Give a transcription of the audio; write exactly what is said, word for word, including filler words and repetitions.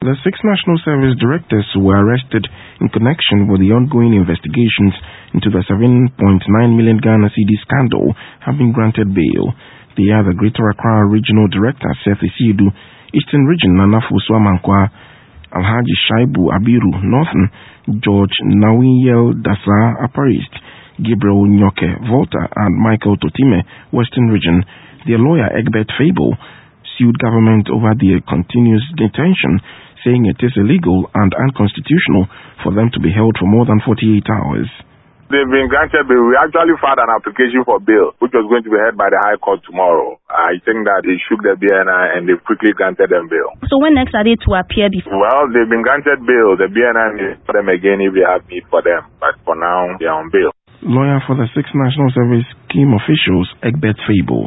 The six National Service directors were arrested in connection with the ongoing investigations into the seven point nine million Ghana cedi scandal have been granted bail. They are the Greater Accra Regional Director Seth Isiedu, Eastern Region Nana Fosu Amankwa, Alhaji Shaibu Abiru Northern, George Nawiyel Dasa Upper East, Gabriel Nyoke Volta, and Michael Totime Western Region. Their lawyer Egbert Fable sued government over their continuous detention, saying it is illegal and unconstitutional for them to be held for more than forty-eight hours. They've been granted bail. We actually filed an application for bail, which was going to be heard by the High Court tomorrow. I think that it shook the B N I and they've quickly granted them bail. So when next are they to appear before? Well, they've been granted bail. The B N I may for them again if they have need for them. But for now, they are on bail. Lawyer for the six National Service scheme officials, Egbert Fable.